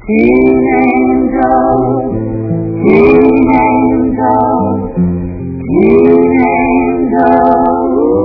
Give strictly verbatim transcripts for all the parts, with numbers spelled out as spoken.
Teen angel, teen angel, teen angel.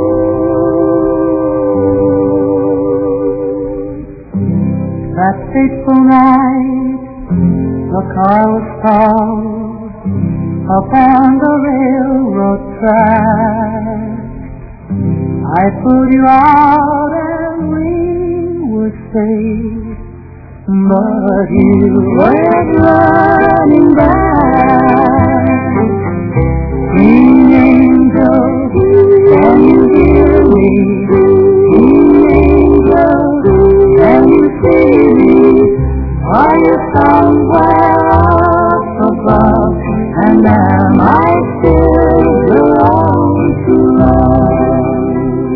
That fateful night, the car was stalled upon the railroad track. I pulled you out and we were safe. But you went running back. Teen angel, can you hear me? Teen angel, can you see me? Are you somewhere up above? And am I still the one to love?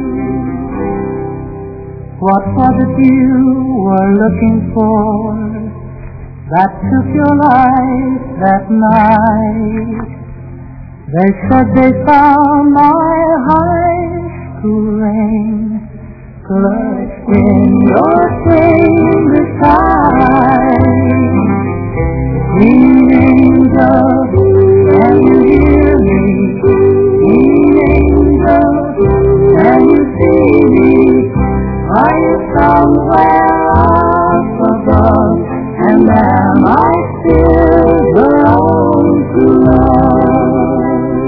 What was it you were looking for that took your life that night? They said they found my high school ring clutched in your finger side. Teen angel, can you hear me? Teen angel, can you see me? Are you somewhere up above? And am I still the one to love?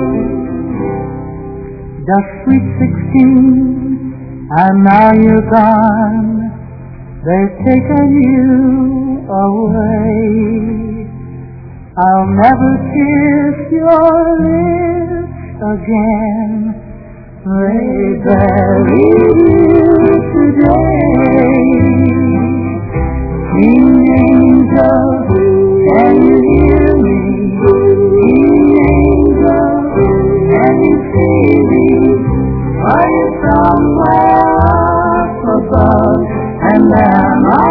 Just sweet sixteen, and now you're gone. They've taken you away. I'll never kiss your lips again. They buried you today. Teen angel, can you hear me? Teen angel, can you see me? Are you somewhere up above? And am I